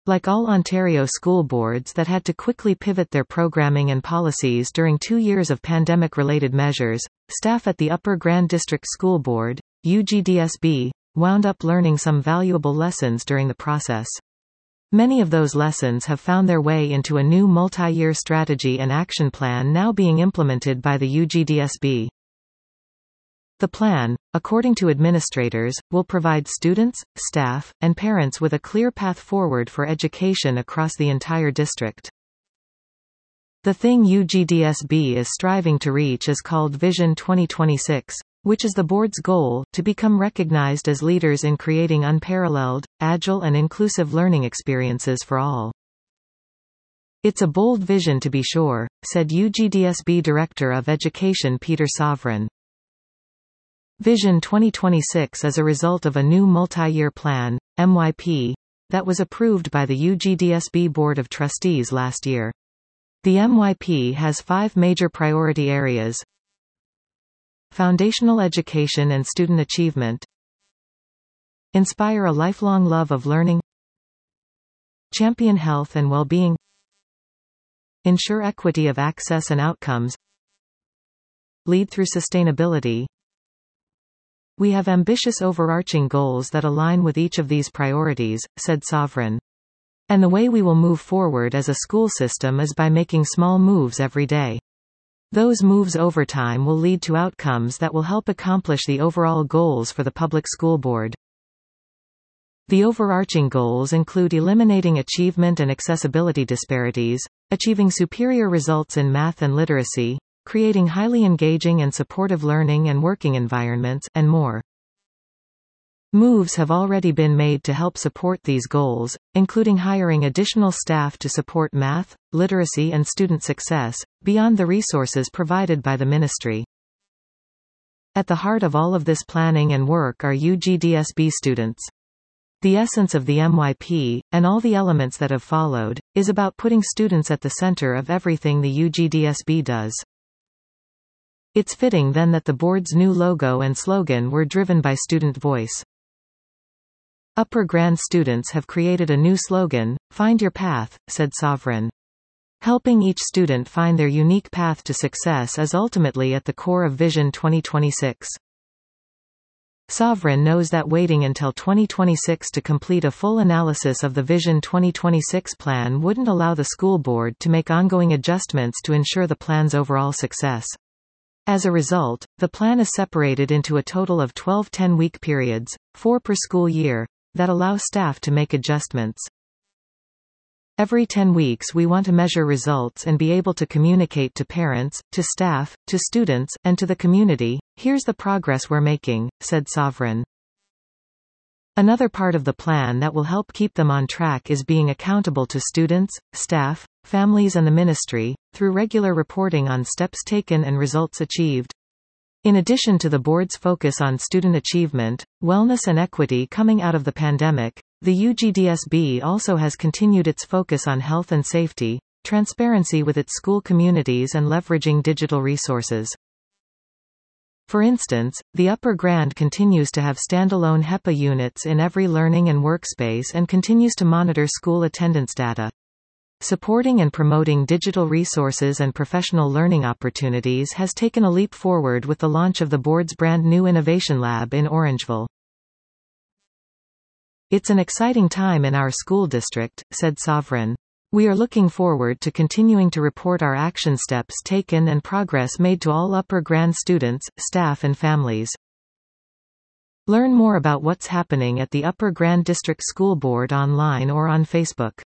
Like all Ontario school boards that had to quickly pivot their programming and policies during 2 years of pandemic-related measures, staff at the Upper Grand District School Board, UGDSB, wound up learning some valuable lessons during the process. Many of those lessons have found their way into a new multi-year strategy and action plan now being implemented by the UGDSB. The plan, according to administrators, will provide students, staff, and parents with a clear path forward for education across the entire district. The thing UGDSB is striving to reach is called Vision 2026, which is the board's goal, to become recognized as leaders in creating unparalleled, agile and inclusive learning experiences for all. "It's a bold vision to be sure," said UGDSB Director of Education Peter Sovereign. Vision 2026 is a result of a new multi-year plan, MYP, that was approved by the UGDSB Board of Trustees last year. The MYP has 5 major priority areas: foundational education and student achievement, inspire a lifelong love of learning, champion health and well-being, ensure equity of access and outcomes, lead through sustainability. "We have ambitious overarching goals that align with each of these priorities," said Sovereign. "And the way we will move forward as a school system is by making small moves every day. Those moves over time will lead to outcomes that will help accomplish the overall goals for the public school board." The overarching goals include eliminating achievement and accessibility disparities, achieving superior results in math and literacy, creating highly engaging and supportive learning and working environments, and more. Moves have already been made to help support these goals, including hiring additional staff to support math, literacy and student success, beyond the resources provided by the ministry. At the heart of all of this planning and work are UGDSB students. The essence of the MYP, and all the elements that have followed, is about putting students at the center of everything the UGDSB does. It's fitting then that the board's new logo and slogan were driven by student voice. Upper Grand students have created a new slogan, "Find Your Path," said Sovereign. Helping each student find their unique path to success is ultimately at the core of Vision 2026. Sovereign knows that waiting until 2026 to complete a full analysis of the Vision 2026 plan wouldn't allow the school board to make ongoing adjustments to ensure the plan's overall success. As a result, the plan is separated into a total of 12 10-week periods, 4 per school year, that allow staff to make adjustments. Every 10 weeks we want to measure results and be able to communicate to parents, to staff, to students, and to the community, "Here's the progress we're making," said Sovereign. Another part of the plan that will help keep them on track is being accountable to students, staff, families and the ministry, through regular reporting on steps taken and results achieved. In addition to the board's focus on student achievement, wellness and equity coming out of the pandemic, the UGDSB also has continued its focus on health and safety, transparency with its school communities and leveraging digital resources. For instance, the Upper Grand continues to have standalone HEPA units in every learning and workspace and continues to monitor school attendance data. Supporting and promoting digital resources and professional learning opportunities has taken a leap forward with the launch of the board's brand new Innovation Lab in Orangeville. "It's an exciting time in our school district," said Sovereign. "We are looking forward to continuing to report our action steps taken and progress made to all Upper Grand students, staff and families." Learn more about what's happening at the Upper Grand District School Board online or on Facebook.